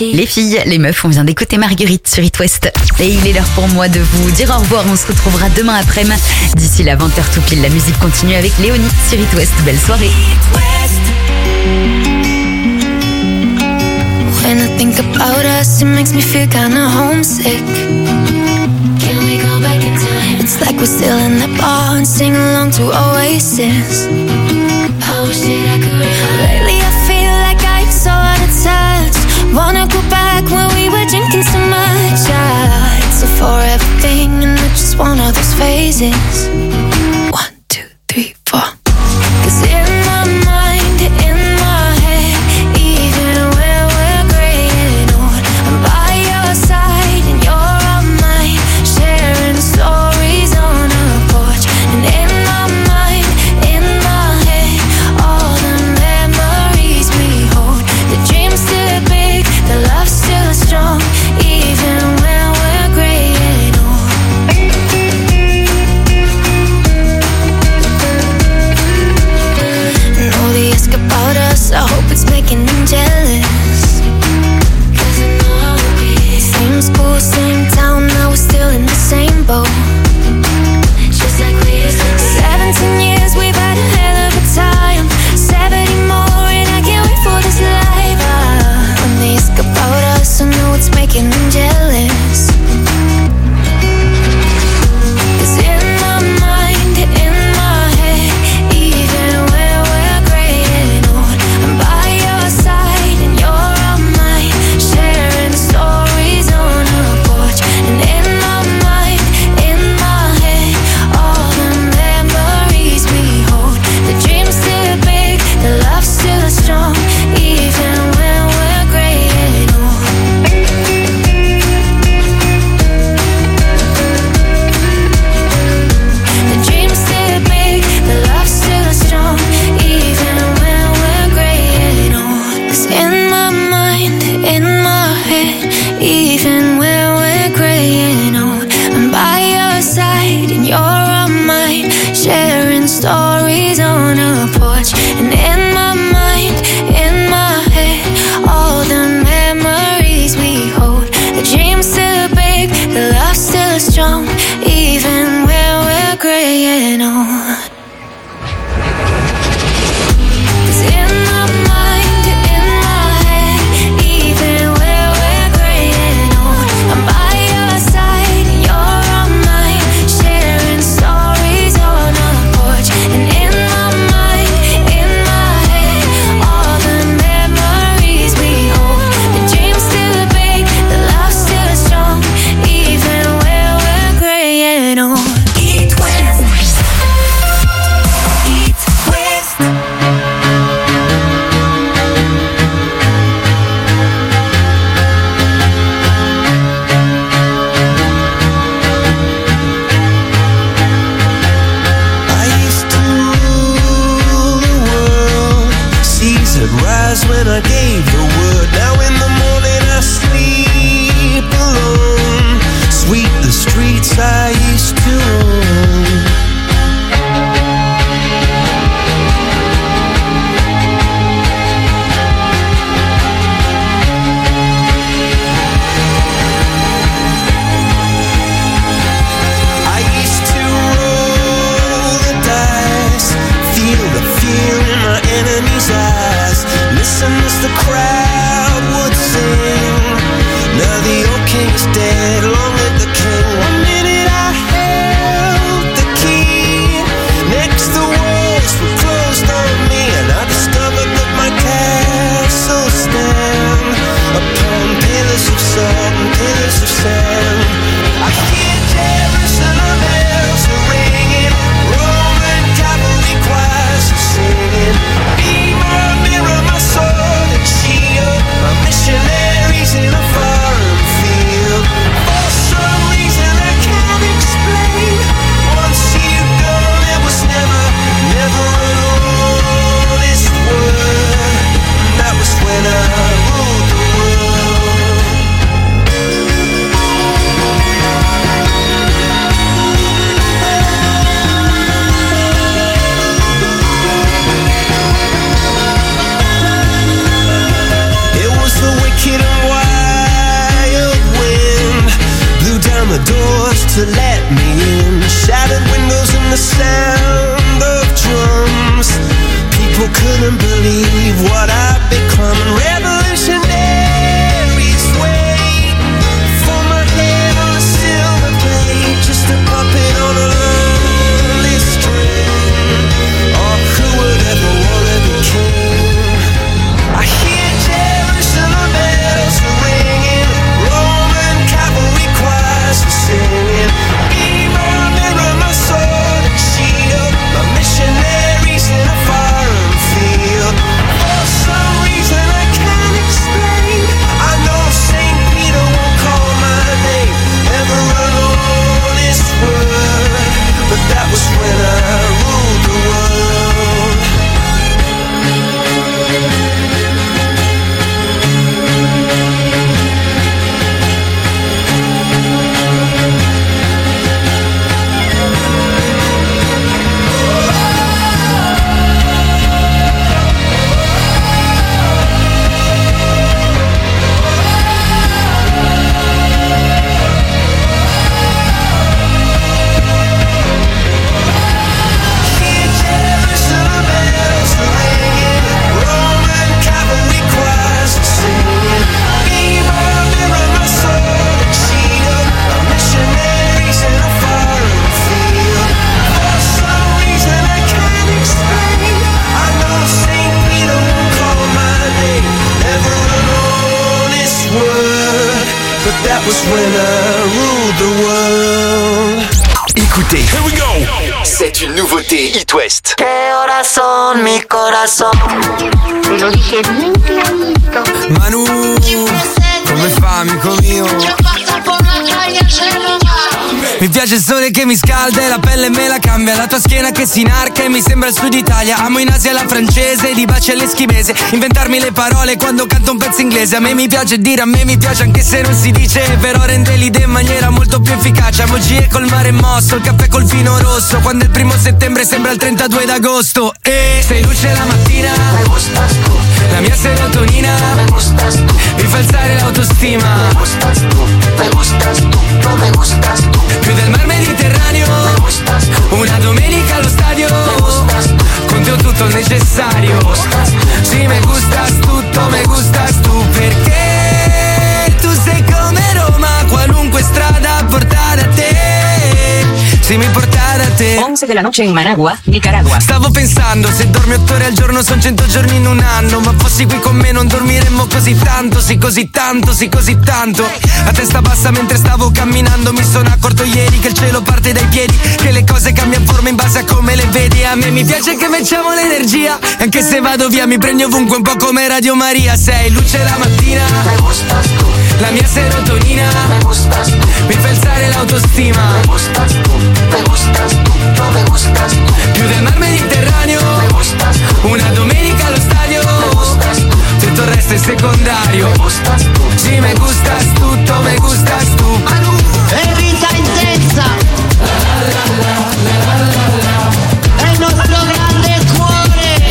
Les filles, les meufs, on vient d'écouter Marguerite sur It West. Et il est l'heure pour moi de vous dire au revoir. On se retrouvera demain après-midi. D'ici la 20h tout pile, la musique continue avec Léonie sur It West. Belle soirée. When I think about us, it makes me feel kinda homesick. Can we go back in time? It's like we're still in the bar and sing along to Oasis. I wish that I could. Lately I feel like I'm so out of touch. Wanna go back when we were drinking so much. It's a forever thing and it's just one of those phases. 1, 2, 3, 4. 'Cause in my mind, in my head, even when we're graying old, I'm by your side and you're on mine, sharing stories on a porch. And in my mind, in my head, all the memories we hold. The dream's still big, the love's still strong, even when we're graying old. And all the ask about us, I hope it's making them jealous. 'Cause I know how it is. Same school, same town, now we're still in the same boat. Just like we used to be. 17 years, we've had a hell of a time. 70 more and I can't wait for this life. When they ask about us, I know it's making them jealous. 'Cause in my mind, in my head, even when we're graying old, I'm by your side and you're on mine, sharing stories on a porch. And in my mind, in my head, all the memories we hold. The dream's still big, the love's still strong, even when we're graying old. The dream's still big, the love's still strong, even when we're graying old. 'Cause in my mind, in my head, even when we're graying old, I'm by your side and you're on mine, sharing stories on a porch. And in my mind, in my head, all the memories we hold. The dream's still big, the love's still strong, even when we're graying old. 'Cause in my mind, in my head, even when we're graying old, I'm by your side and you're on mine, sharing stories on a porch. And in my mind, in my head, all the memories we hold. The dream's still big, the love's still strong, even when we're graying old. Eat West. Eat West. I used to rule the world. Seas would rise when I gave the word. Now in the morning I sleep alone. Sweep the streets I used to own. I used to roll the dice, feel the fear in my enemy's eyes. Listen as the crowd People couldn't believe what I'd become. Revolutionaries wait for my head on a silver plate, just a puppet on a lonely string. Oh, who would ever wanna be king? I hear Jerusalem bells ringing, Roman cavalry choirs are singing. Mirror, mirror, my sword and shield, my missionaries in a foreign field. For some reason I can't explain, I know St. Peter won't call my name, never an honest word, but that was when I ruled the world. That was when I ruled the world. Écoutez, here we go. C'est une nouveauté It West. Corazón, mi corazón. Te lo dije bien clarito. Manu, come fa, amico mio? Mi piace il sole che mi scalda e la pelle me la cambia. La tua schiena che si inarca e mi sembra il sud Italia. Amo in Asia la francese, di baci all'eschimese. Inventarmi le parole quando canto un pezzo inglese. A me mi piace dire, a me mi piace anche se non si dice. Però rende l'idea in maniera molto più efficace. Amo G col mare mosso, il caffè col vino rosso. Quando il 1 settembre sembra il 32 d'agosto. E sei luce la mattina, Me gustas tú, la mia serotonina me gustas tú, mi fa alzare l'autostima. me gustas tú, me gustas tú, no me gustas tú. Più del mar Mediterraneo, Me gustas tú, una domenica allo stadio, me gustas tú, con te ho tutto il necessario. Sì, me gustas tutto, me gustas tu, perché tu sei come Roma, qualunque strada porta da te. Sì, mi porta da te. 11 de la noche en Managua, Nicaragua. Stavo pensando, se dormi 8 ore al giorno son 100 giorni in un anno. Ma fossi qui con me non dormiremmo così tanto. Sì, così tanto, sì, così tanto. A testa bassa mentre stavo camminando mi sono accorto ieri che il cielo parte dai piedi, che le cose cambiano forma in base a come le vedi. A me mi piace che facciamo l'energia, anche se vado via mi prendi ovunque, un po' come Radio Maria. Sei luce la mattina, me gustas tú, la mia serotonina me gustas tú, mi fa alzare l'autostima. me gustas tú, me gustas tú, no me gustas tú. Più del mar Mediterraneo, Me gustas tú, una domenica allo stadio, me gustas tú, tutto il resto è secondario. me gustas tú. Sì, me gustas tutto, me gustas tu. È vita intensa, è il nostro grande cuore,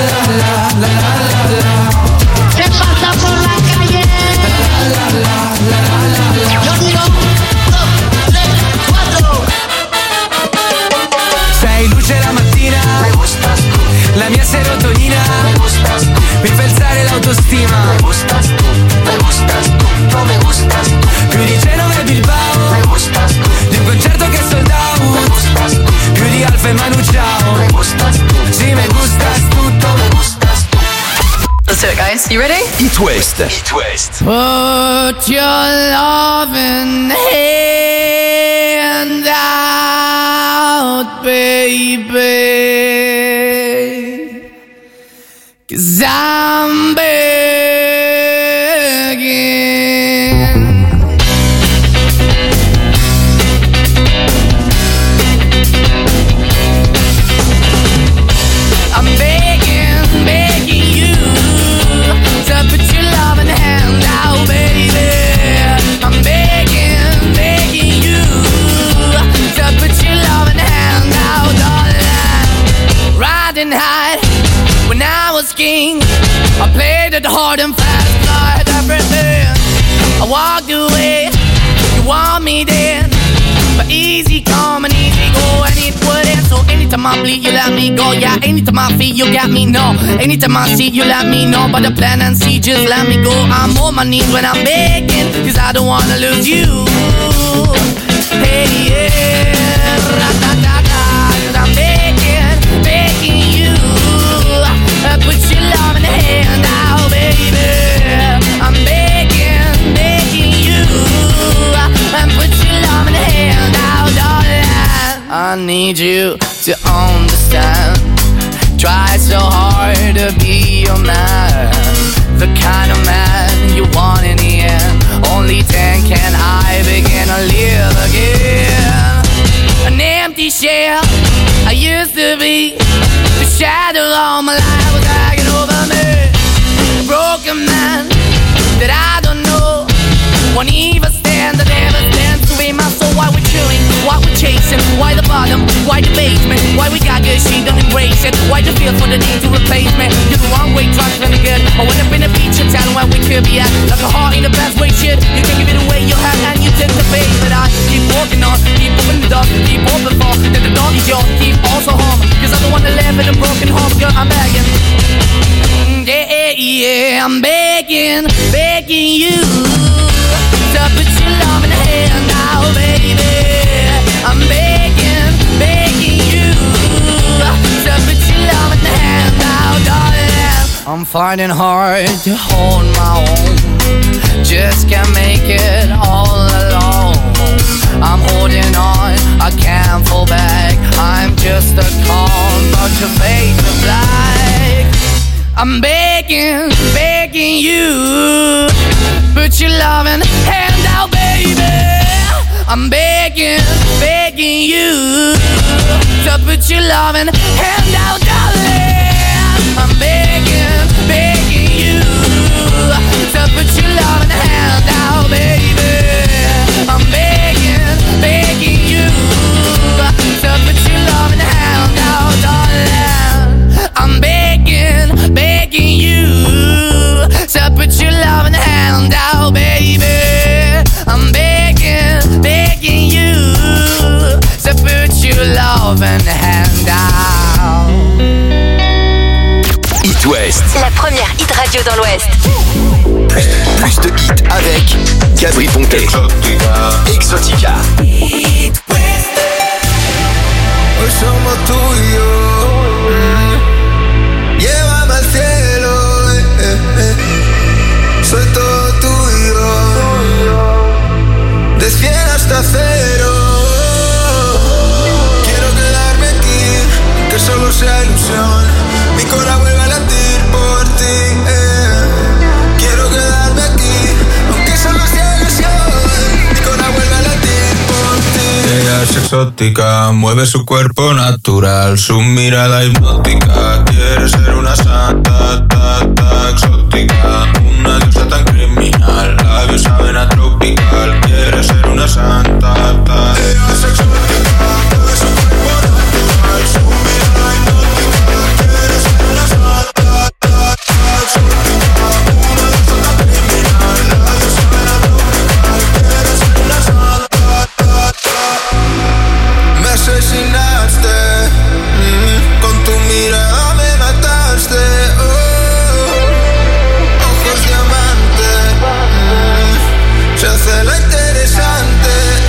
che passa por la calle. Yo digo 1, 2, 3, 4. Sei luce la mattina, Me gustas tú, la mia serotonina me gustas tú, mi fa alzare l'autostima. me gustas tú, no me gustas tú. Più di Genova e Bilbao, Me gustas tú, di un concerto che è sold me out. gustas tú, Più di Alfa e Manu Ciao. me gustas tú, Sì, me gustas tutto. me gustas tú. Let's do it, guys. You ready? It West. It West. Put your loving hand out, baby, 'cause I'm begging. I'm begging, begging you to put your loving hand out, baby. I'm begging, begging you to put your loving hand out, darling. Riding high when I was king, I played it hard and fast, like everything. I walked away, you want me then. But easy come and easy go, and it would end. So anytime I bleed, you let me go. Yeah, anytime I feel, you got me, no. Anytime I see, you let me know. But the plan and see, just let me go. I'm on my knees when I'm begging, cause I don't wanna lose you. Hey, yeah, ra-da-da-da, cause I'm begging, begging you. Put your love in the hand now, baby. I'm begging, begging you. Put your love in the hand now, darling. I need you to understand. Try so hard to be your man, the kind of man you want in the end. Only then can I begin to live again. An empty shell I used to be. The shadow all my life was dragging over me. A broken man that I don't know won't even stand, I never stand to be my soul. Why we're chilling, why we're chasing, why the bottom, why the basement, why we got good, she don't embrace it, why the feel for the need to replace me. You're the wrong way, trying to good. I went up in a feature town where we could be at, like a heart in the best way, shit. You can give it away, you have, and you take the bait. But I keep walking on, keep opening the door, keep open for, then the door is yours, keep also home. Cause I don't wanna live in a broken home, girl, I'm begging. Yeah, yeah, I'm begging, begging you to put your love in the hand now, baby. I'm begging, begging you to put your love in the hand now, darling. I'm finding hard to hold my own, just can't make it all alone. I'm holding on, I can't fall back. I'm just a call, but your face is black. I'm begging, begging you, put your loving hand out, baby. I'm begging, begging you to put your loving hand out, darling. I'm begging, begging you to put your loving hand out, baby. I'm begging, begging you to put your loving hand out, darling. I'm begging, begging you to put your loving hand out, baby. I'm begging, begging you to put your loving hand out. It West. La première hit radio dans l'Ouest. Plus de hits avec Gabri Ponte. Exotica. It West. Hoy somos tú y yo. Llévame al cielo. Soy todo tuyo. De 100 hasta 0. Quiero quedarme aquí, que solo sea ilusión. Mi corazón vuelve a latir por ti. Quiero quedarme aquí, aunque solo sea ilusión. Mi corazón vuelve a latir por ti. Ella es exótica, mueve su cuerpo natural, su mirada hipnótica. Quiere ser una santa, exótica, una diosa tan criminal. Labios saben a tropical. Quiere ser una santa, ella es exótica, mueve su cuerpo natural, su mirada hipnótica. Quiere ser una santa, exótica, una diosa tan criminal. Labios saben a tropical. Quiere ser una santa. Me asesinaste, con tu mirada me mataste. Ojos diamante, se hace la interesante.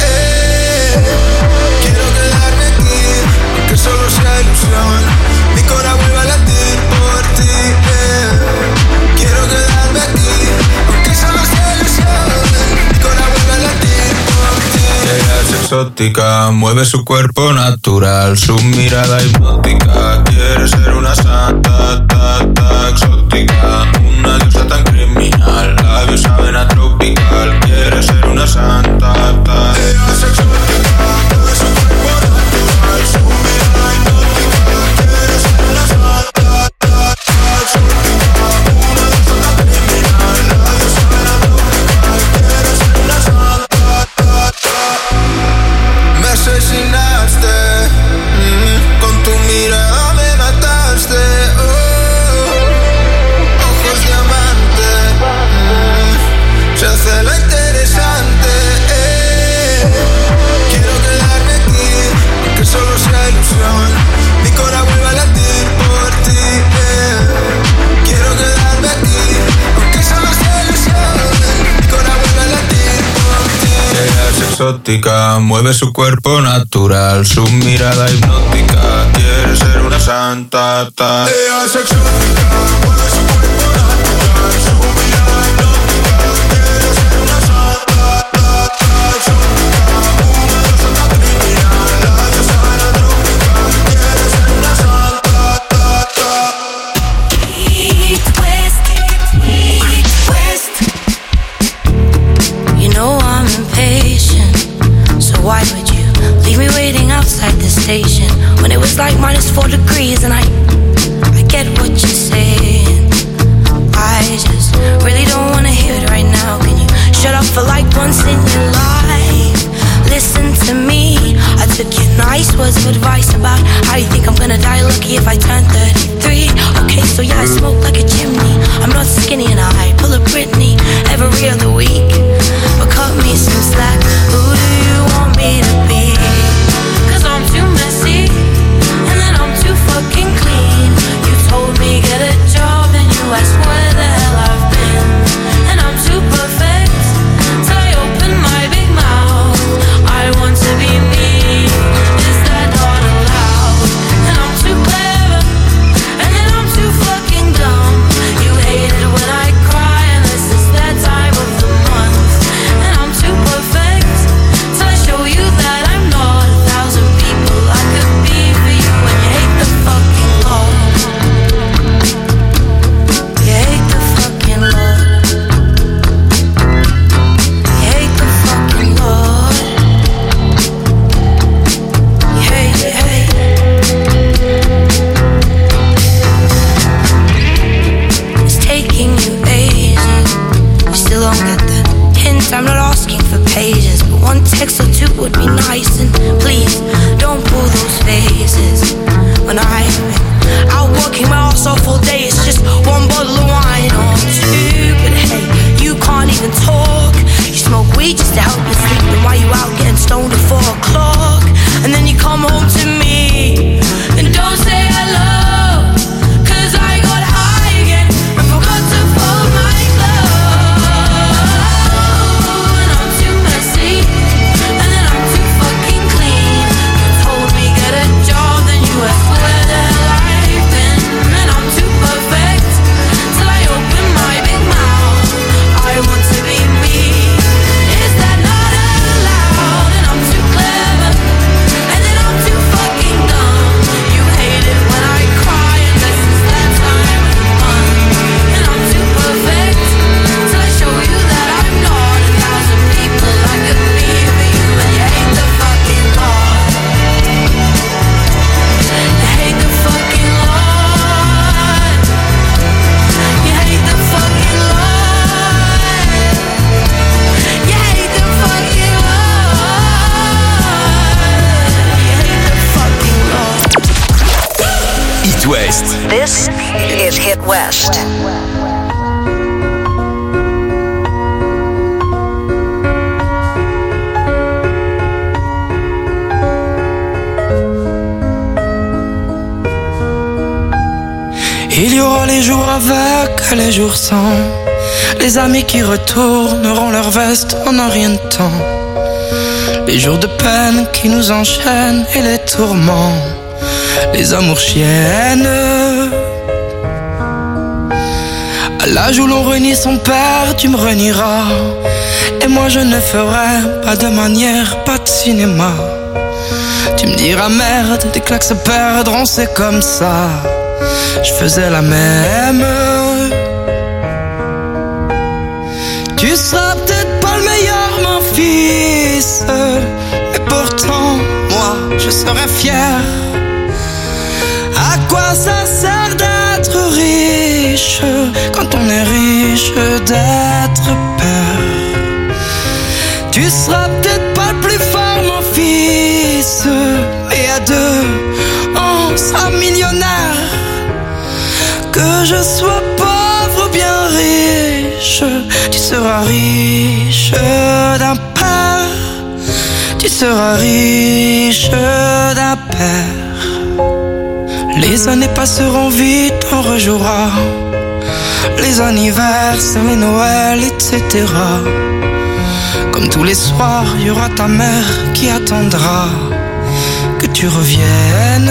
Quiero quedarme aquí, aunque solo sea ilusión. Mi corazón vuelve a latir por ti. Quiero quedarme aquí, aunque solo sea ilusión. Mi corazón vuelve a latir por ti. Ella es exótica, mueve su cuerpo natural, su mirada hipnótica. Quiere ser una santa, exótica, una diosa tan criminal. Labios saben a tropical. Quiere ser una santa, ella es exótica, mueve su cuerpo natural, su mirada hipnótica. Quiere ser una santa, exótica, una diosa tan criminal. Labios saben a tropical. Quiere ser una santa. Me asesinaste, con tu mirada me mataste. hipnótica, mueve su cuerpo natural, su mirada hipnótica, quiere ser una santa. Ella es exótica, mueve su cuerpo natural, su mirada hipnótica, quiere ser una santa. Exótica, una santa criminal, la diosa de la trópica, quiere ser una santa. East West. You know I'm impatient, so why would you leave me waiting outside the station when it was like -4 degrees? And I get what you're saying. I just really don't wanna hear it right now. Can you shut up for like once in your life? Listen to me. I took your nice words of advice about how you think I'm gonna die lucky if I turn 33. Okay, so yeah, I smoke like a chimney. I'm not skinny and I pull a Britney every other week. But cut me some slack. Who do you want me to be? 'Cause I'm too messy and then I'm too fucking clean. You told me get a job, then you asked where the hell I've been. And I'm too perfect till I open my big mouth. I want to be me. Is that not allowed? And I'm too clever and then I'm too fucking dumb. You hate it when I cry and this is that time of the month. And I'm too perfect till I show you that I'm not 1,000 people I could be for you. And you hate the fucking law. You hate the fucking law. You hate the fucking law. You hate, you hate. It's taking you ages. You still don't get the hint. I'm not asking for pages, but one text or two would be nice. And please don't pull those phases. When I'm out working my ass off all day, it's just one bottle of wine or two. But hey, you can't even talk. You smoke weed just to help you sleep. Then why you out getting stoned at 4 o'clock? And then you come home to me and don't say hello. 'Cause I got high again and forgot to fold my clothes. And I'm too messy and then I'm too fucking clean. You told me get a job, then you asked where the hell I've been. And I'm too perfect till I open my big mouth. I want to be me. Is that not allowed? And I'm too clever and then I'm too fucking dumb. You hate it when I cry and this is that time of the month. And I'm too perfect till I show you that I'm not 1,000 people I could be for you. And you hate the fucking law. You hate the fucking law. You hate the fucking law. You hate the fucking law. You hate the fucking law. It West. This is Hit West. Il y aura les jours avec et les jours sans. Les amis qui retourneront leur veste en un rien de temps. Les jours de peine qui nous enchaînent et les tourments. Les amours chiennes. À l'âge où l'on renie son père, tu me renieras. Et moi je ne ferai pas de manière, pas de cinéma. Tu me diras merde, des claques se perdront, c'est comme ça. Je faisais la même. Tu seras peut-être pas le meilleur, mon fils, mais pourtant, moi, je serai fier. À quoi ça sert d'être riche quand on est riche d'être père? Tu seras peut-être pas le plus fort, mon fils, mais à deux, on sera millionnaire. Que je sois pauvre ou bien riche, tu seras riche d'un père. Tu seras riche d'un père. Les années passeront vite, on rejouera les anniversaires, les Noëls, etc. Comme tous les soirs, il y aura ta mère qui attendra que tu reviennes.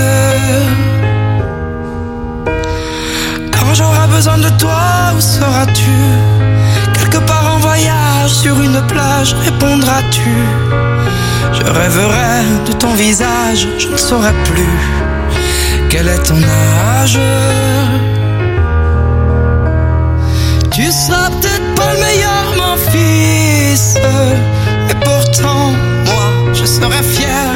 Quand j'aurai besoin de toi, où seras-tu? Quelque part en voyage, sur une plage, répondras-tu? Je rêverai de ton visage, je ne saurai plus quel est ton âge. Tu seras peut-être pas le meilleur, mon fils, mais pourtant, moi, je serai fier.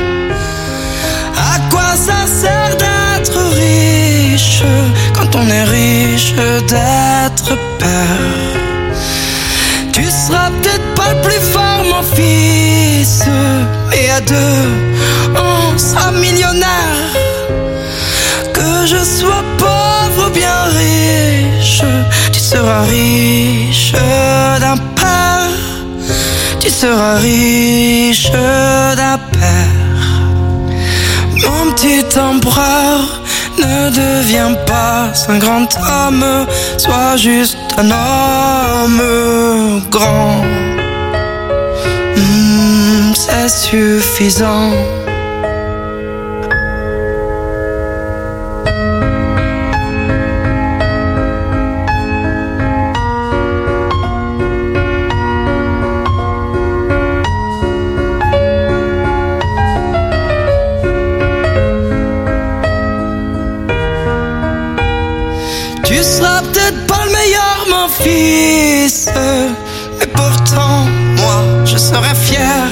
À quoi ça sert d'être riche quand on est riche d'être père? Tu seras peut-être pas le plus fort, mon fils, mais à deux, on sera millionnaire. Que je sois pauvre ou bien riche, tu seras riche d'un père. Tu seras riche d'un père. Mon petit empereur, ne deviens pas un grand homme, sois juste un homme grand. C'est suffisant. Tu seras peut-être pas le meilleur, mon fils, mais pourtant, moi, je serai fier.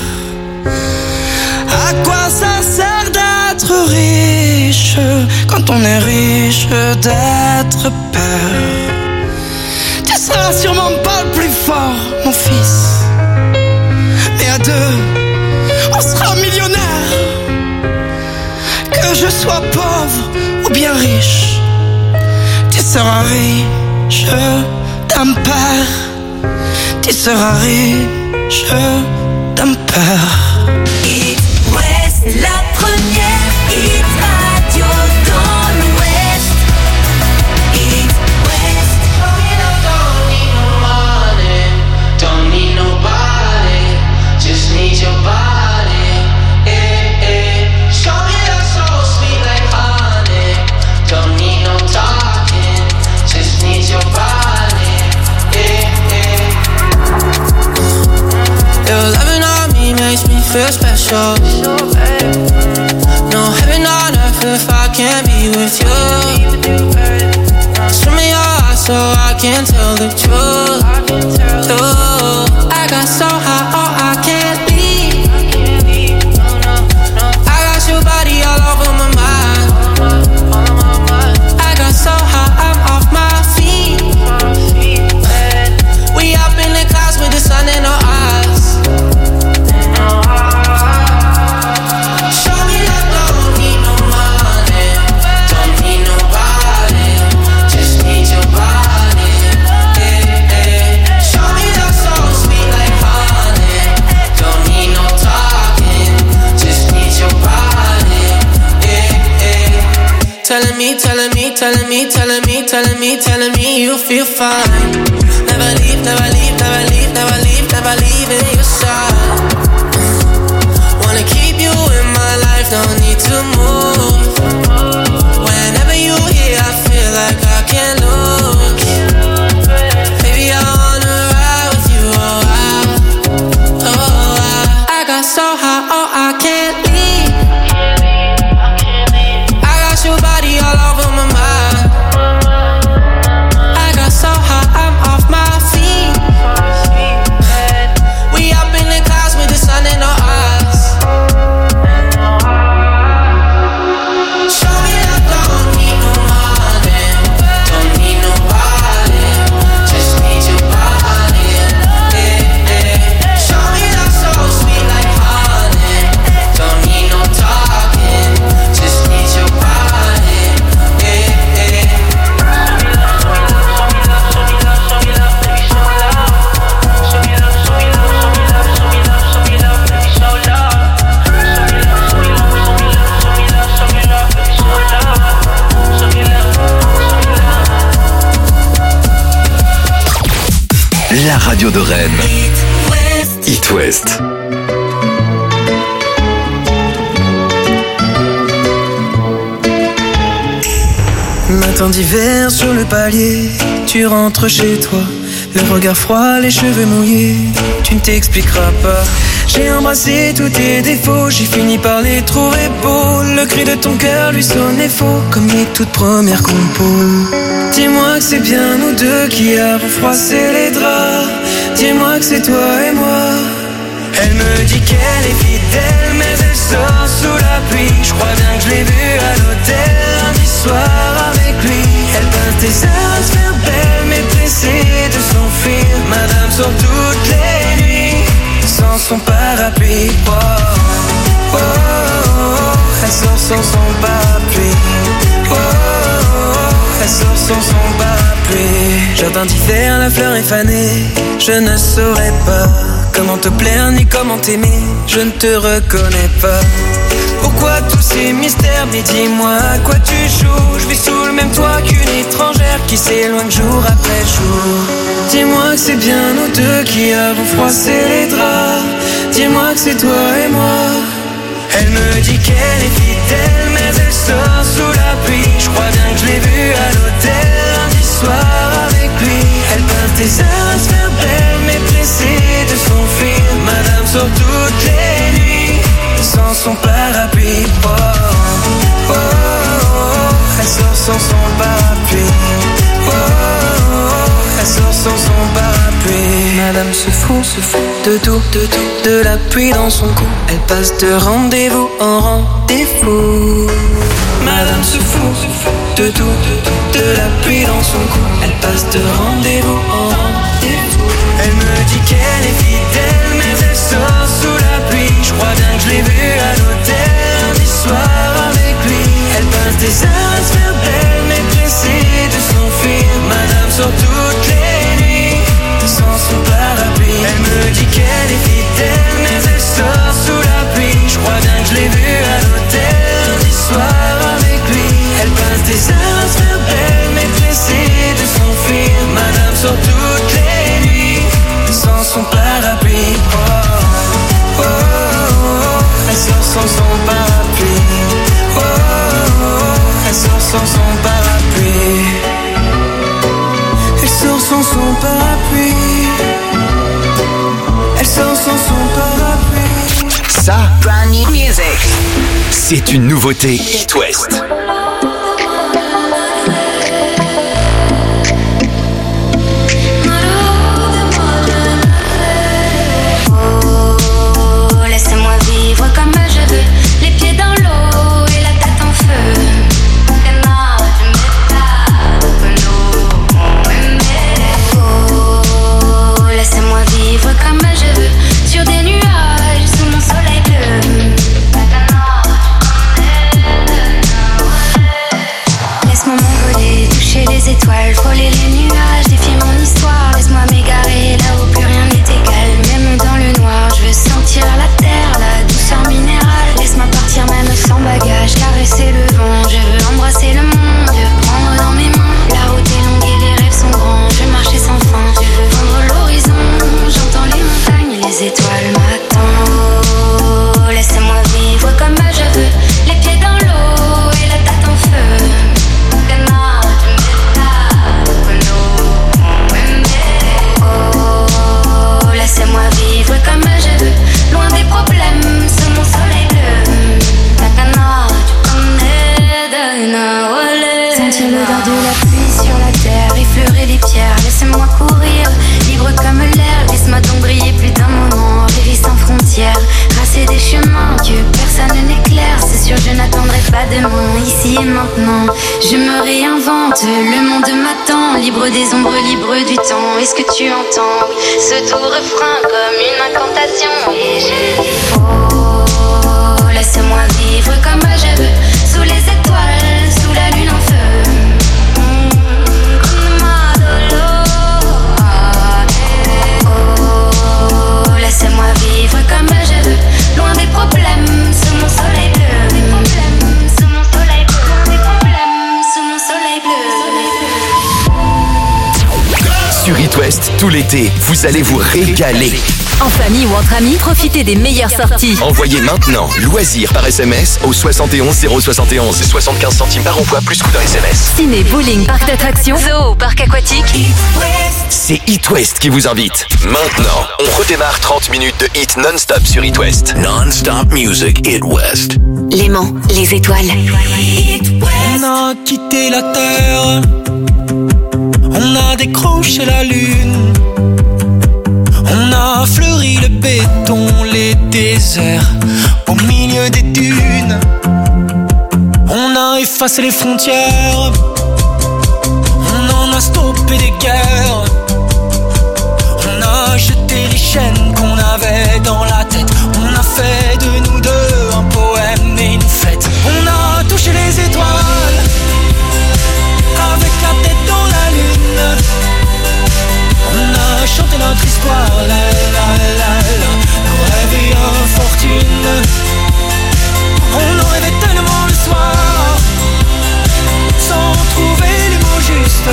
À quoi ça sert d'être riche quand on est riche d'être père? Tu seras sûrement pas le plus fort, mon fils, mais à deux, on sera millionnaire. Que je sois pauvre ou bien riche, tu seras riche d'un père. Tu seras riche d'un père. It West, la première hit radio dans l'Ouest. It West. Don't need no money, don't need nobody, just need your body. Show me that soul sweet like honey. Don't need no talking, just need your body. Your loving on me makes me feel special. No heaven on earth if I can't be with you. Show me your eyes so I can tell the truth. I got so high, oh I can't leave. I got your body all over my mind. I got so high, I'm off my feet. We up in the clouds with the sun in our eyes. Show me that don't need no money, don't need nobody, just need your body. Show me that soul sweet like honey. Don't need no talking, just need your body. Telling me, telling me, telling me, telling me, telling me, telling me you feel fine. Never leave, never leave, never leave, never leave, never leaving your side. Wanna keep you in my life, don't need to move. Whenever you here, I feel like I can't lose. Baby, I wanna ride with you, I got so high, oh I can't leave. I got your body all over my mind. I got so high, I'm off my feet. We up in the clouds with the sun in our eyes. Show me that don't need no money, don't need nobody, just need your body. Show me that soul sweet like honey. Don't need no talking, just need your body. La radio de Rennes. It West. It West. Matin d'hiver sur le palier, tu rentres chez toi, le regard froid, les cheveux mouillés, tu ne t'expliqueras pas. J'ai embrassé tous tes défauts, j'ai fini par les trouver beaux. Le cri de ton cœur lui sonnait faux, comme les toutes premières compos. Dis-moi que c'est bien nous deux qui avons froissé les draps. Dis-moi que c'est toi et moi. Elle me dit qu'elle est fidèle, mais elle sort sous la pluie. Je crois bien que je l'ai vue à l'hôtel lundi soir avec lui. Elle passe des heures à se faire belle, mais pressée de s'enfuir. Madame sort toutes les nuits sans son parapluie. Oh, oh, oh, oh, elle sort sans son parapluie. Oh, oh, oh, elle sort sans son parapluie. Jardin d'hiver, la fleur est fanée. Je ne saurais pas comment te plaire ni comment t'aimer. Je ne te reconnais pas. Pourquoi tous ces mystères? Mais dis-moi à quoi tu joues. Je vis sous le même toit qu'une étrangère qui s'éloigne jour après jour. Dis-moi que c'est bien nous deux qui avons froissé les draps. Dis-moi que c'est toi et moi. Elle me dit qu'elle est fidèle, mais elle sort sous la pluie. Je crois bien que je l'ai vue à l'hôtel lundi soir avec lui. Elle passe des heures à se faire belle, mais pressée de s'enfuir. Madame sort toutes les nuits sans son parapluie. Oh, oh, oh, oh, elle sort sans son parapluie. Oh, oh, oh, elle sort sans son parapluie. Madame se fout de tout, de la pluie dans son cou. Elle passe de rendez-vous en rendez-vous. Madame se fout de tout, de la pluie dans son cou. Elle passe de rendez-vous en rendez-vous. Elle me dit qu'elle est fidèle, mais elle sort sous la pluie. Je crois bien que je l'ai vue à l'hôtel lundi soir avec lui. Elle passe des heures à se faire belle, mais pressée de s'enfuir. Madame sort toutes les nuits sans son parapluie. Elle me dit qu'elle est fidèle, mais elle sort sous la pluie. Je crois bien que je l'ai vue à l'hôtel lundi soir avec lui. Elle passe des heures à se faire belle, mais pressée de s'enfuir. Madame sort toutes les nuits sans son parapluie. Oh, oh, oh, oh, elle sort sans son parapluie. Oh, oh, oh, elle sort sans son parapluie. Elle sort sans son parapluie. Elle sort sans son parapluie. Ça, brand new music. C'est une nouveauté It West. Comme je veux, les pieds dans l'eau et la tête en feu. Oh, laissez-moi vivre comme je veux, sur des nuages sous mon soleil bleu. Laisse-moi m'envoler, toucher les étoiles, frôler les nuages, défier mon histoire. Laisse-moi m'égarer là où plus rien n'est égal. Même dans le noir, je veux sentir la terre, la douceur minérale. Laisse-moi partir même sans bagage, caresser le vent. Je veux embrasser le monde, te prendre dans mes mains. La route est longue et les rêves sont grands. Je veux marcher sans fin, je veux vendre l'horizon. J'entends les montagnes, les étoiles m'attendent. Oh, laissez-moi vivre comme je veux, les pieds dans l'eau et la tête en feu. Oh, laissez-moi vivre comme je veux, loin des problèmes, sous mon soleil bleu. Sentir l'odeur de la pluie sur la terre, effleurer les pierres, laissez-moi courir, libre comme l'air. Laisse-moi donc briller plus d'un moment, rêver sans frontières, tracer des chemins que personne n'éclaire. C'est sûr je n'attendrai pas demain, ici et maintenant. Je me réinvente, le monde m'attend, libre des ombres, libre du temps. Est-ce que tu entends ce doux refrain comme une incantation? Et je dis oh, laissez-moi vivre comme je veux, sous les étoiles, sous la lune en feu. Oh, laissez-moi vivre comme je veux, loin des problèmes, sous mon soleil bleu. Des problèmes, sous mon soleil bleu. Des problèmes, sous mon soleil bleu. Sur It West, tout l'été, vous allez vous régaler. En famille ou entre amis, profitez des meilleures sorties. Envoyez maintenant loisirs par SMS au 71 071. 75 centimes par envoi plus coût d'un SMS. Ciné, bowling, parc d'attractions, zoo, parc aquatique. C'est It West qui vous invite. Maintenant, on redémarre 30 minutes de hit non-stop sur It West. Non-stop music, It West. Léman, les étoiles. On a quitté la terre, on a décroché la lune, on a fleuri le béton, les déserts, au milieu des dunes. On a effacé les frontières, on en a stoppé des guerres. On a jeté les chaînes qu'on avait dans la tête. On a fait de nous deux un poème et une fête. On a touché les étoiles avec la tête dans la lune. On a chanté notre histoire, la la la la, nos rêves et infortune. On en rêvait tellement le soir, sans trouver les mots justes.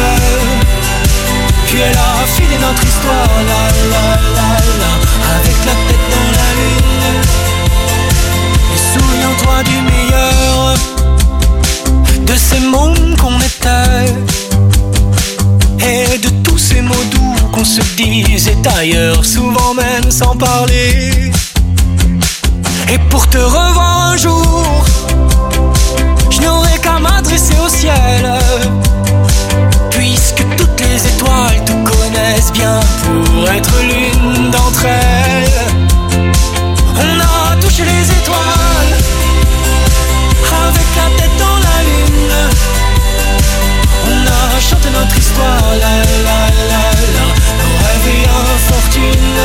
Puis elle a filé notre histoire, la la la la, avec la tête dans la lune. Et souviens-toi du meilleur, de ces mômes qu'on était, et de tous ces mots doux qu'on se disait ailleurs, souvent même sans parler. Et pour te revoir un jour, je n'aurai qu'à m'adresser au ciel, puisque toutes les étoiles te connaissent bien pour être l'une d'entre elles. On a touché les étoiles avec la tête dans la lune. On a chanté notre histoire, la la la la, nos rêves et infortune.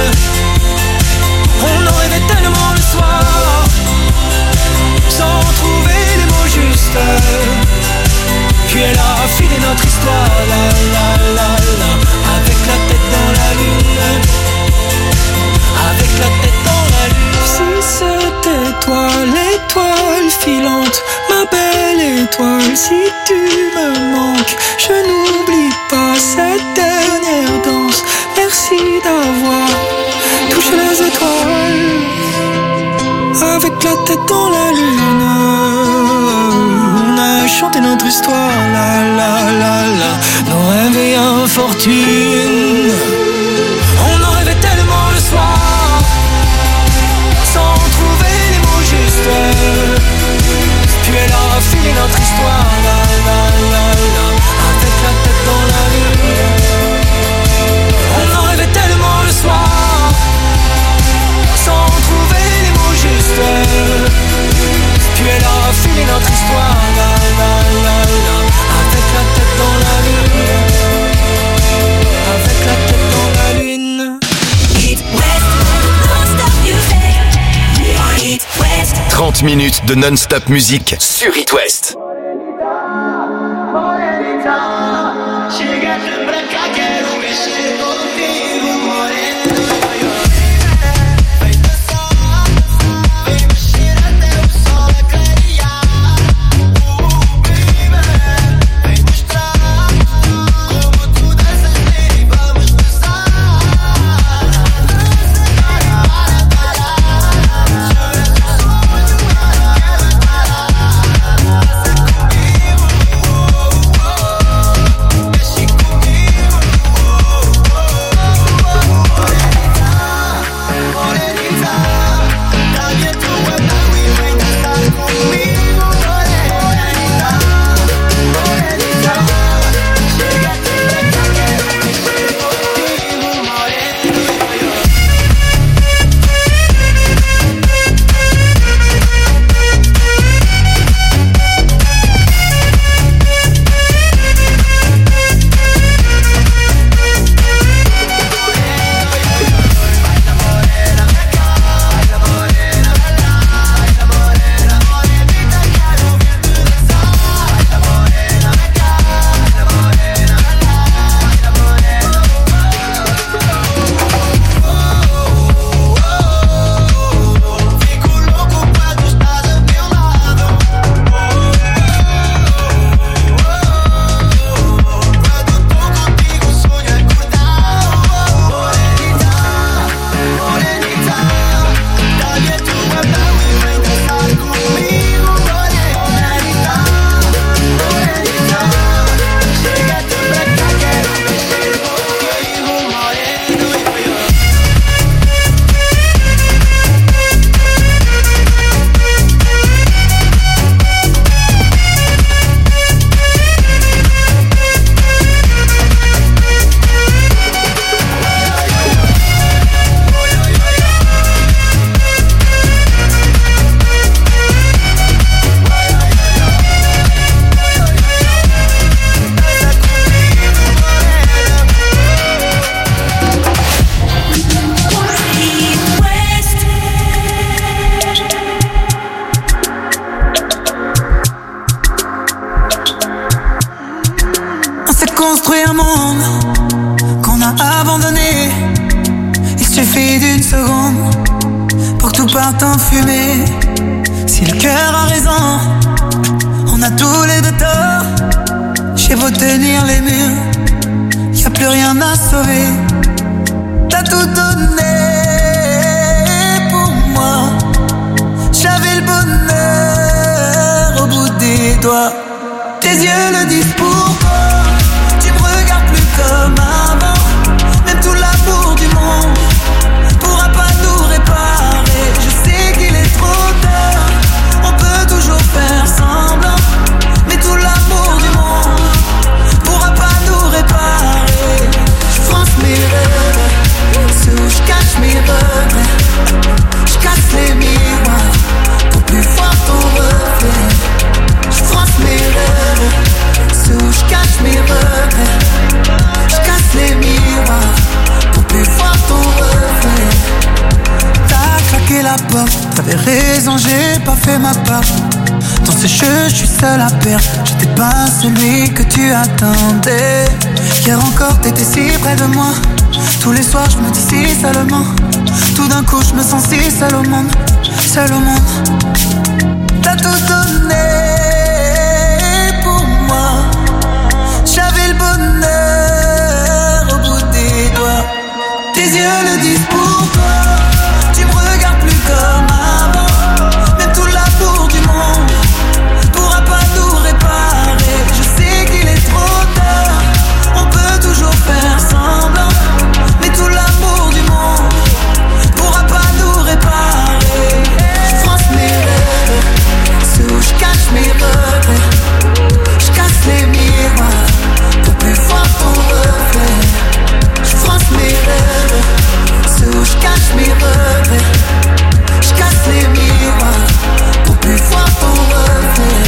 On en rêvait tellement le soir, sans trouver les mots justes. Puis elle a filé notre histoire, la la la la, avec la tête dans la lune. Avec la tête dans la lune. Si c'était toi, l'étoile filante, ma belle étoile, si tu me manques, je n'oublie pas cette dernière danse. Merci d'avoir touché les étoiles avec la tête dans la lune. On a chanté notre histoire, la la la la, nos rêves et infortune. On en rêvait tellement le soir, sans trouver les mots justes. Puis elle a filé notre histoire, la la la la, avec la tête dans la lune. On en rêvait tellement le soir, sans trouver les mots justes. Puis elle a filé notre histoire, la la la la, avec la tête dans la lune. Avec la tête dans la lune. It West, non-stop music. It West. 30 minutes de non-stop musique sur It West. suffit d'une seconde pour que tout parte en fumée. Si le cœur a raison, on a tous les deux tort. J'ai beau tenir les murs, y'a plus rien à sauver. T'as tout donné pour moi. J'avais le bonheur au bout des doigts. Tes yeux le disent pourquoi. Tu me regardes plus comme avant. Même tout l'amour du monde pourra pas nous réparer. Je sais qu'il est trop tard, on peut toujours faire semblant. Mais tout l'amour du monde pourra pas nous réparer. Je France mes rêves, ceux où je cache mes regrets. Je casse les miroirs pour plus voir ton reflet. Je France mes rêves, ceux où je cache mes regrets. Je casse les miroirs pour plus voir ton reflet. T'as claqué la porte, t'avais raison, j'ai pas fait ma part. Dans ce jeu, je suis seul à perdre. J'étais pas celui que tu attendais. Hier encore, t'étais si près de moi. Tous les soirs, je me dis si seulement. Tout d'un coup, je me sens si seul au monde. Seul au monde. T'as tout donné pour moi. J'avais le bonheur au bout des doigts. Tes yeux le disent pourquoi. Tu me regardes plus comme avant. Même tout l'amour du monde pourra pas nous réparer. Je sais qu'il est trop tard, on peut toujours faire semblant. Mais tout l'amour du monde pourra pas nous réparer. Je France mes rêves, ceux où je cache mes regrets. Je casse les miroirs pour plus voir ton reflet. Je France mes rêves, ceux où je cache mes regrets. Je casse les miroirs pour plus voir ton reflet.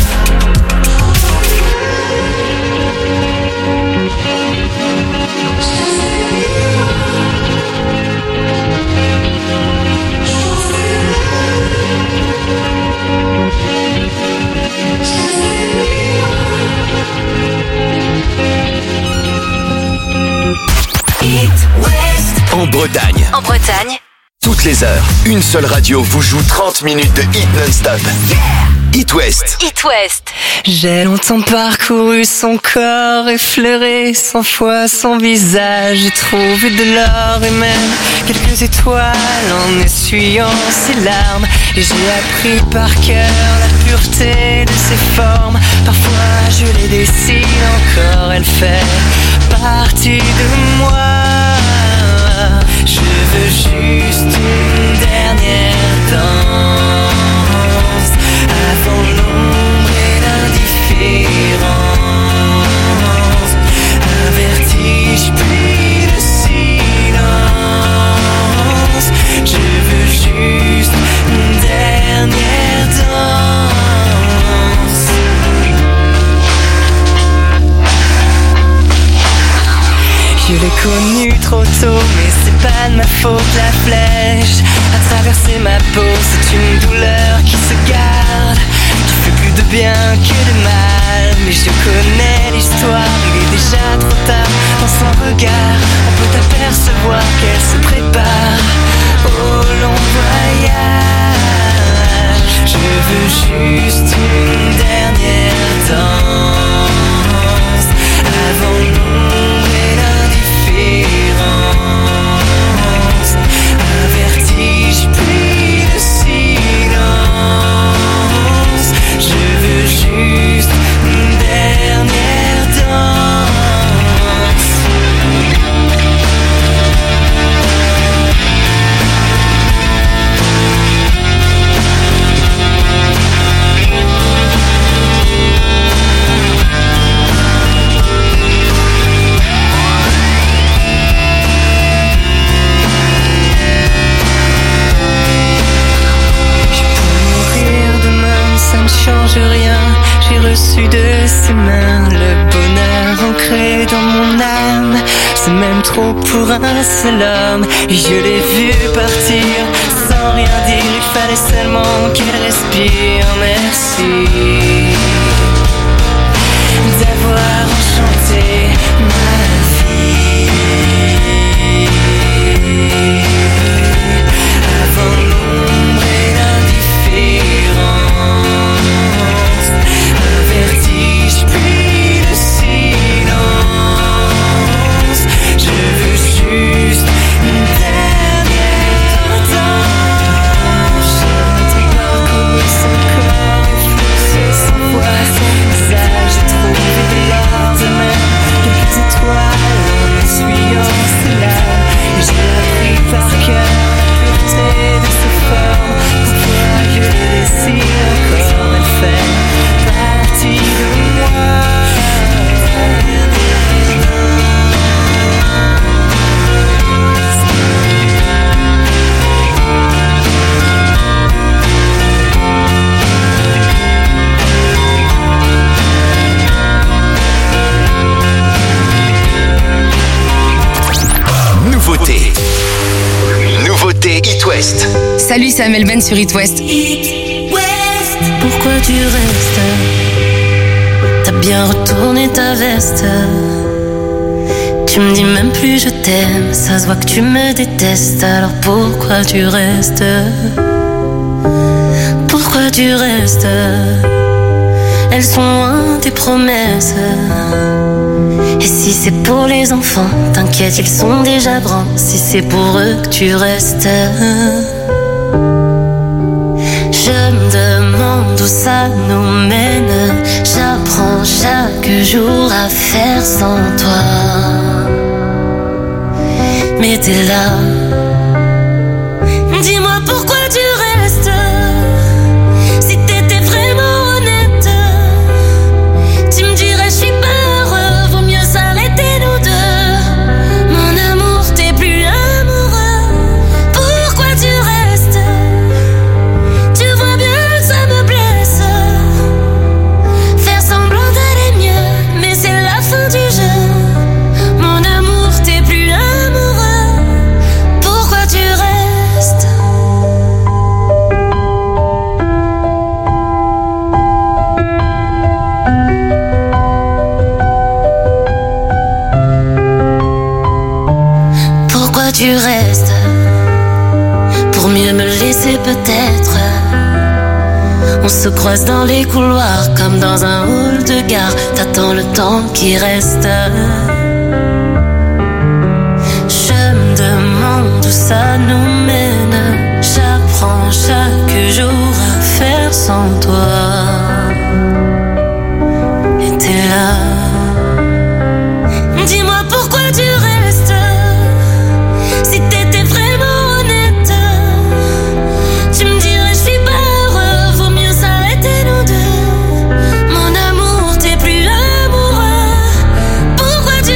En Bretagne. En Bretagne. Toutes les heures, une seule radio vous joue 30 minutes de hit non-stop. It West. It West. J'ai longtemps parcouru son corps, effleuré 100 fois son visage. J'ai trouvé de l'or et même quelques étoiles en essuyant ses larmes. Et j'ai appris par cœur la pureté de ses formes. Parfois je les dessine encore, elle fait partie de moi. Je veux juste une dernière danse avant l'ombre et l'indifférence. Un vertige puis le silence. Je veux juste une dernière danse. Je l'ai connu trop tôt, mais c'est pas de ma faute. La flèche a traversé ma peau, c'est une douleur qui se garde, qui fait plus de bien que de mal. Mais je connais l'histoire, il est déjà trop tard. Dans son regard, on peut apercevoir qu'elle se prépare au long voyage. Je veux juste une dernière danse avant l'ombre et l'indifférence. Un vertige puis le silence. Je veux juste une dernière danse. Ça ne change rien, j'ai reçu de ses mains le bonheur ancré dans mon âme. C'est même trop pour un seul homme. Et je l'ai vu partir sans rien dire, il fallait seulement qu'elle respire. Merci d'avoir enchanté ma vie. écoutez It West. Salut, c'est Amel Ben sur It West. Pourquoi tu restes? T'as bien retourné ta veste. Tu me dis même plus je t'aime. Ça se voit que tu me détestes. Alors pourquoi tu restes? Pourquoi tu restes? Elles sont loin tes promesses. Et si c'est pour les enfants, t'inquiète, ils sont déjà grands. Si c'est pour eux que tu restes, je me demande où ça nous mène. J'apprends chaque jour à faire sans toi. Mais t'es là. Dis-moi pourquoi tu restes. Si t'étais vraiment honnête, tu me dirais je suis pas heureux. Vaut mieux s'arrêter nous deux. Mon amour, t'es plus amoureux. Pourquoi tu restes? Tu vois bien que ça me blesse. Faire semblant d'aller mieux, mais c'est la fin du jeu. Mon amour, t'es plus amoureux. Pourquoi tu restes? Pourquoi tu restes? Pour mieux me laisser peut-être. On se croise dans les couloirs comme dans un hall de gare. T'attends le temps qui reste. Je me demande où ça nous mène. J'apprends chaque jour à faire sans toi. Et t'es là. Dis-moi pourquoi tu restes. Si t'étais vraiment honnête, tu me dirais je suis pas heureux. Vaut mieux s'arrêter nous deux. Mon amour, t'es plus amoureux. Pourquoi tu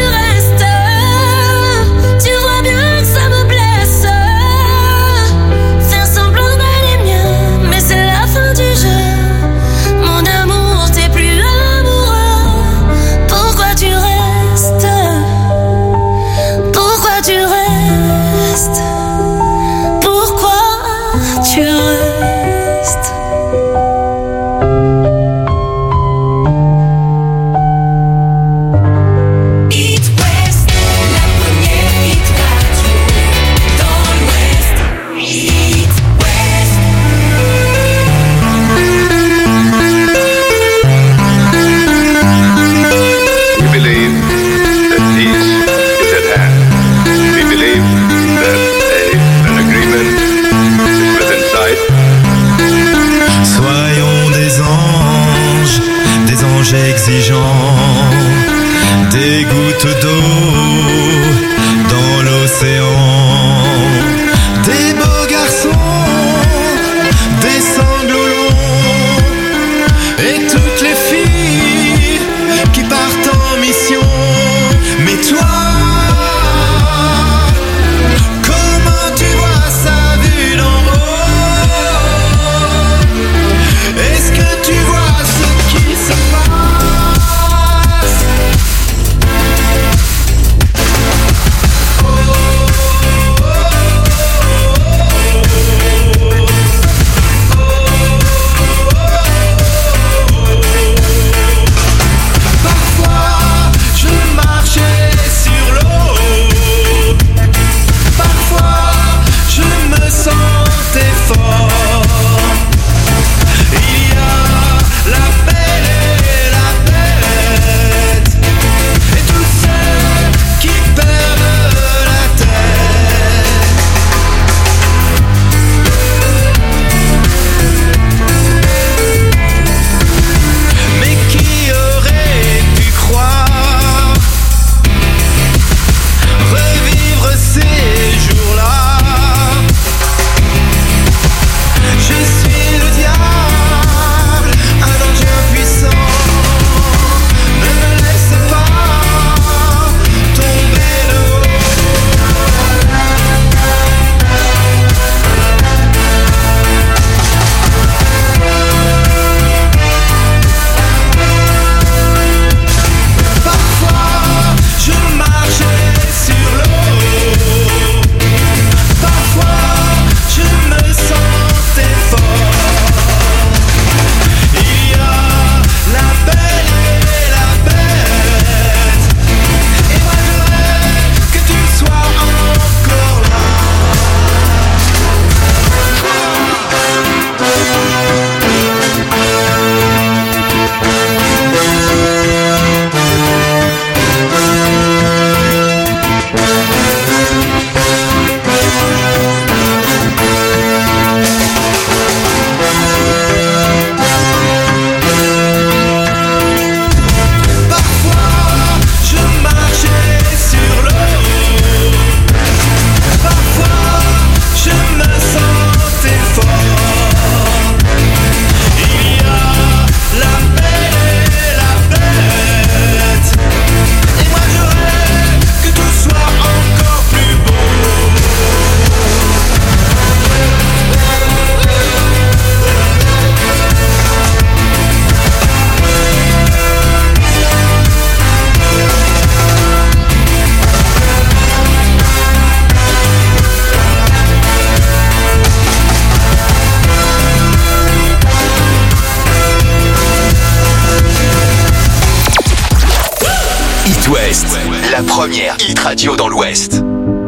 première hit radio dans l'Ouest.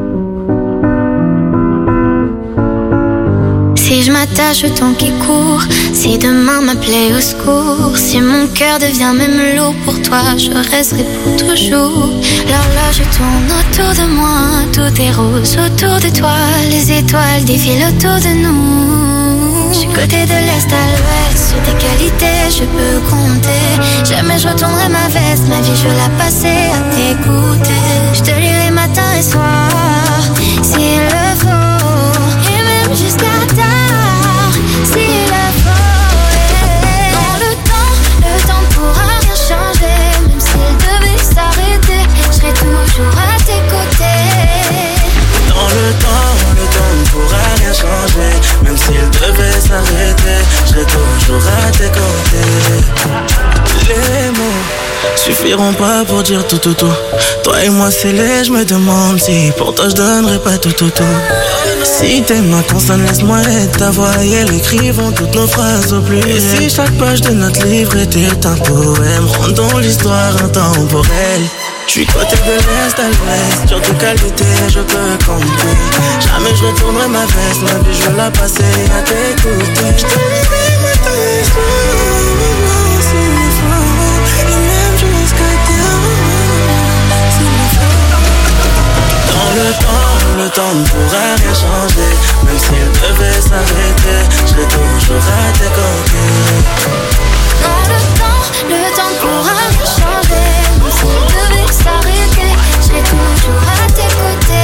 Si je m'attache au temps qui court, si demain m'appelait au secours, si mon cœur devient même lourd pour toi, je resterai pour toujours. L'horloge tourne autour de moi, tout est rose autour de toi, les étoiles défilent autour de nous. Je suis côté de l'est à l'ouest, sur tes qualités je peux compter. Jamais je retournerai ma veste, ma vie je veux la passer à t'écouter. Je te lirai matin et soir, s'il le faut, et même jusqu'à tard. S'il le faut, le temps pourra rien changer. Même s'il devait s'arrêter, je serai toujours à tes côtés. Dans le temps ne pourra rien changer. Même s'il devait s'arrêter, je serai toujours à tes côtés. Les mots suffiront pas pour dire tout. Toi et moi scellés, je me demande si pour toi je donnerais pas tout. Si tes mains consonnent, laisse-moi être ta voix et elles écrivons toutes nos phrases au pluriel. Et si chaque page de notre livre était un poème, rendons l'histoire intemporelle. Je suis côté de l'est à l'ouest, sur tes qualités je peux compter. Jamais je retournerai ma veste, ma vie je veux la passer à t'écouter. Je te lirai matin et soir, s'il le faut, et même jusqu'à terre, s'il le faut. Dans le temps ne pourra rien changer. Même s'il devait s'arrêter, je serai toujours à tes côtés. Dans le temps ne pourra rien changer. Même s'il devait s'arrêter, je serai toujours à tes côtés.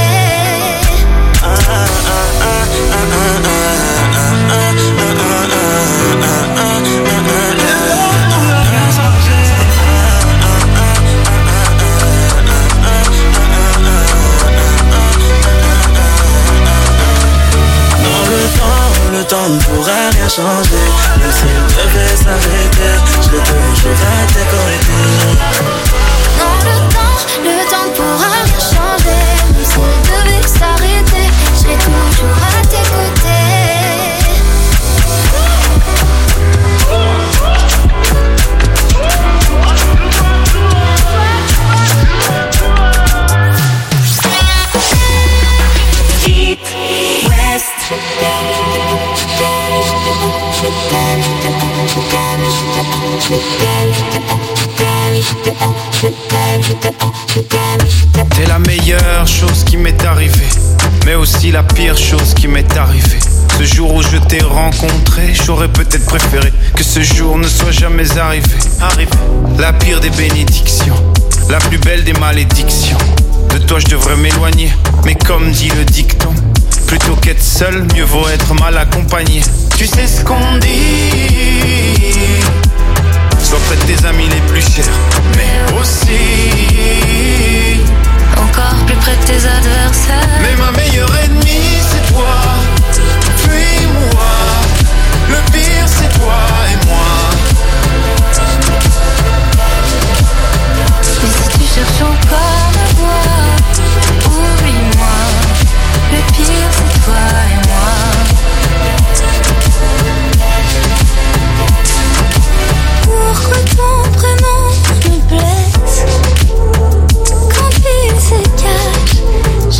Le temps ne pourra rien changer. Même s'il devait s'arrêter, je serai toujours à tes côtés. Le temps ne pourra rien changer. Même s'il devait s'arrêter, je serai toujours à tes côtés. T'es la meilleure chose qui m'est arrivée, mais aussi la pire chose qui m'est arrivée. Ce jour où je t'ai rencontré, j'aurais peut-être préféré que ce jour ne soit jamais arrivé. La pire des bénédictions, la plus belle des malédictions. De toi je devrais m'éloigner, mais comme dit le dicton, plutôt qu'être seul, mieux vaut être mal accompagné. Tu sais ce qu'on dit, sois près de tes amis les plus chers, mais aussi encore plus près de tes adversaires. Mais ma meilleure ennemie c'est toi, puis moi. Le pire c'est toi et moi. Et si tu cherches encore ma voix, oublie-moi. Le pire c'est toi et moi. Pourquoi ton prénom me blesse? Quand il se cache,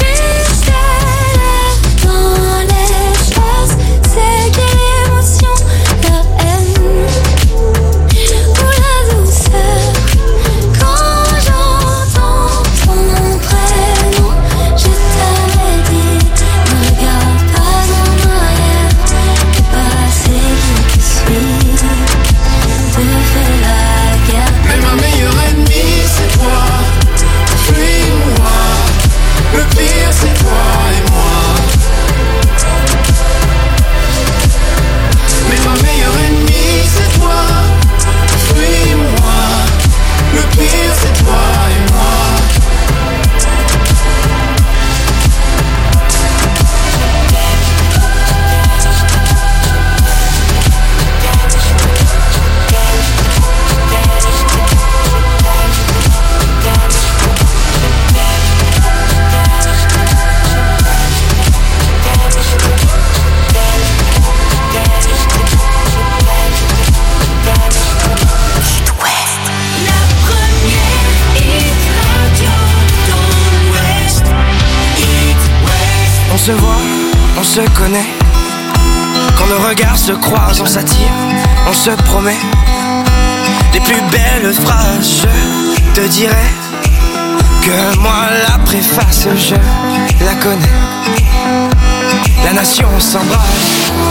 se voit, on se connaît. Quand nos regards se croisent, on s'attire, on se promet. Les plus belles phrases, je te dirais que moi la préface, je la connais. La nation s'embrasse.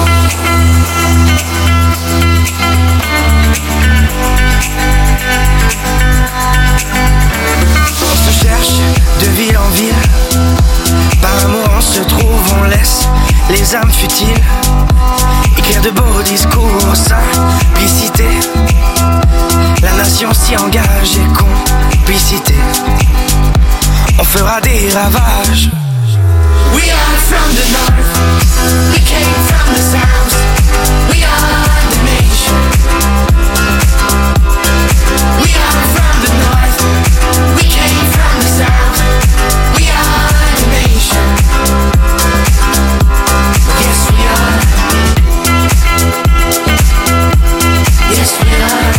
On se cherche de ville en ville. Par amour on se trouve, on laisse les âmes futiles écrire de beaux discours, simplicité. La nation s'y engage et complicité. On fera des ravages. We are from the north, we came from the south. We are the nation. We are from the north, we came from the south. We are the nation. Yes we are. Yes we are.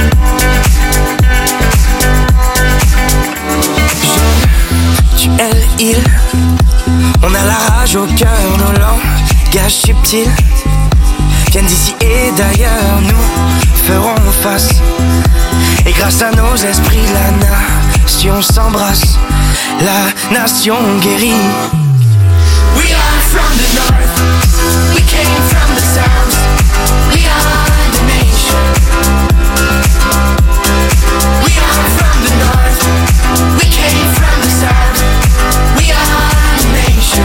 Je, tu, elle, il. On a la rage au cœur, nos langages subtils viennent d'ici et d'ailleurs, nous ferons face. Et grâce à nos esprits, la nation s'embrasse, la nation guérit. We are from the north, we came from the south. We are the nation. We are from the north, we came from the south. We are the nation.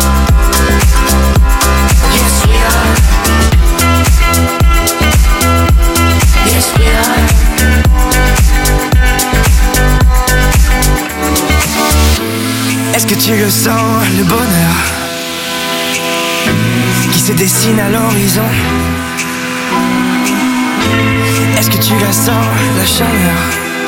Yes we are. Yes we are. Est-ce que tu le sens, le bonheur qui se dessine à l'horizon? Est-ce que tu la sens, la chaleur?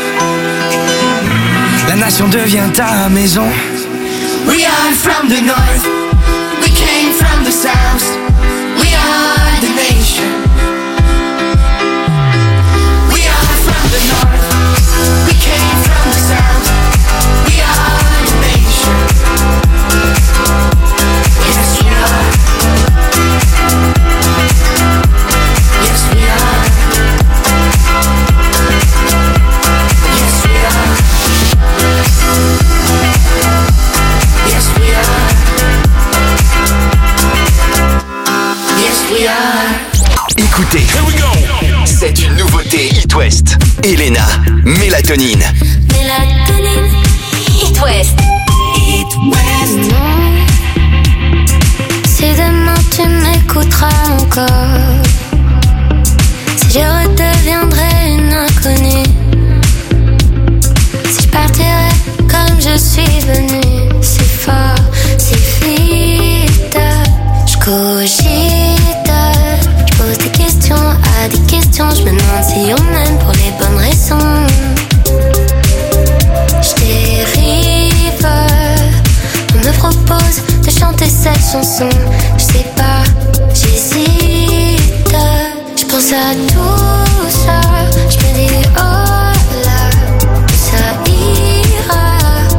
La nation devient ta maison. We are from the north, we came from the south. We are the nation. We are from the north, we came from the south. We are the nation. Yes we are. Yes we are. Yes we are. Yes we are. Yes we are. Écoutez, c'est une nouveauté It West. Elena, Mélatonine. Mélatonine. It West. It West. Si demain tu m'écouteras encore, si je redeviendrai une inconnue, si je partirai comme je suis venue, c'est fort, c'est vite. Je cogite, je pose des questions à des questions. Je me demande si on m'aime pour les bonnes raisons. Je dérive, on me propose de chanter cette chanson. Je sais pas, j'hésite. Je pense à tout ça, je me dis oh là, ça ira.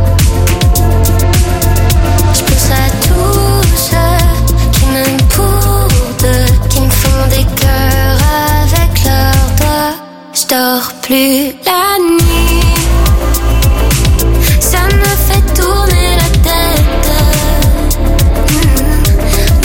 Je pense à tous ceux qui m'aiment pour deux, qui me font des cœurs avec leurs doigts. Je dors plus la nuit, ça me fait tourner la tête.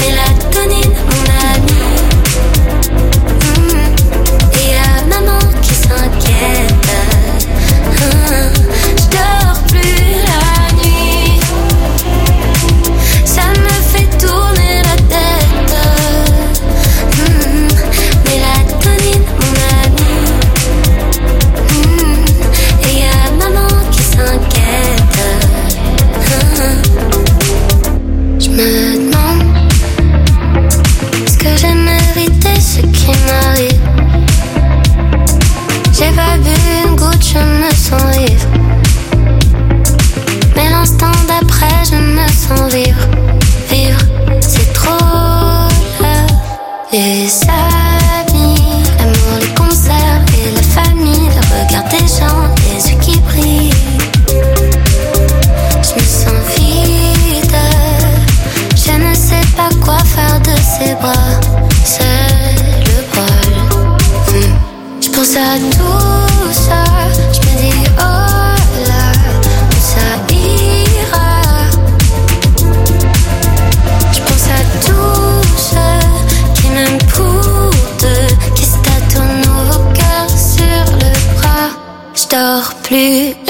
plus.